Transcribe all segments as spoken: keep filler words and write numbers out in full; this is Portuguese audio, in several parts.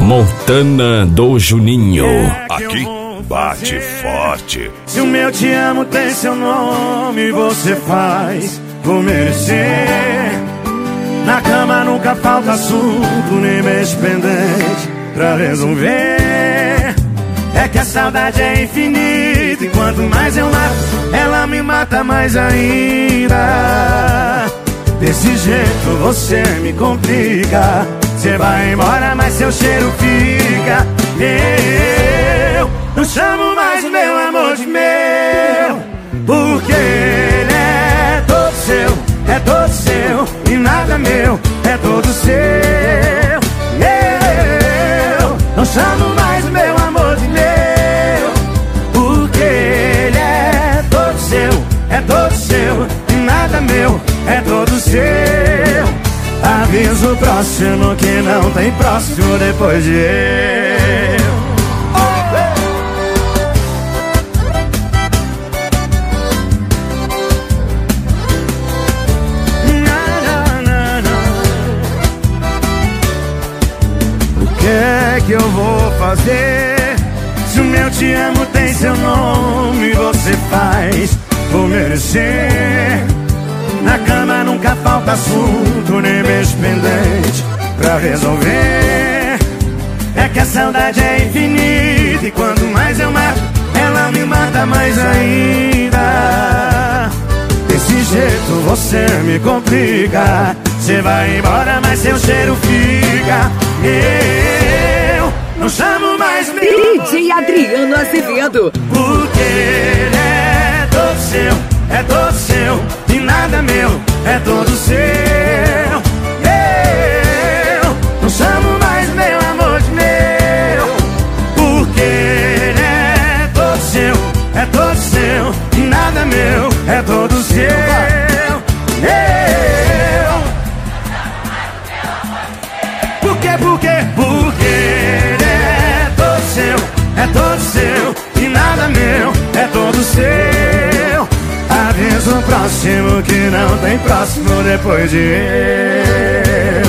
Montana do Juninho. Aqui bate forte. Se o meu te amo tem seu nome, você faz por merecer. Na cama nunca falta assunto, nem beijo pendente pra resolver. É que a saudade é infinita e quanto mais eu mato, ela me mata mais ainda. Desse jeito você me complica. Você vai embora, mas seu cheiro fica. Eu não chamo mais o meu amor de meu, porque ele é todo seu, é todo seu e nada meu, é todo seu. Eu não chamo mais o meu amor de meu, porque ele é todo seu, é todo seu e nada meu, é todo seu. Aviso o próximo que não tem próximo depois de eu. O que é que eu vou fazer? Se o meu te amo tem seu nome, você faz por merecer. Na cama nunca falta assunto, nem beijo pendente pra resolver. É que a saudade é infinita e quanto mais eu mato, ela me mata mais ainda. Desse jeito você me complica. Você vai embora, mas seu cheiro fica. Eu não chamo mais meu D J Adriano Azevedo, porque ele é todo seu, é todo seu e nada meu, é todo seu. Eu não chamo mais meu amor de meu, porque ele é todo seu, é todo seu e nada meu, é todo seu. Eu Por quê, por quê? Porque ele é todo seu, é todo seu e nada meu, é todo seu. Aviso o próximo que não tem próximo depois de eu.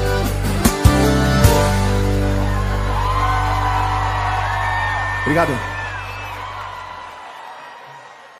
Obrigado.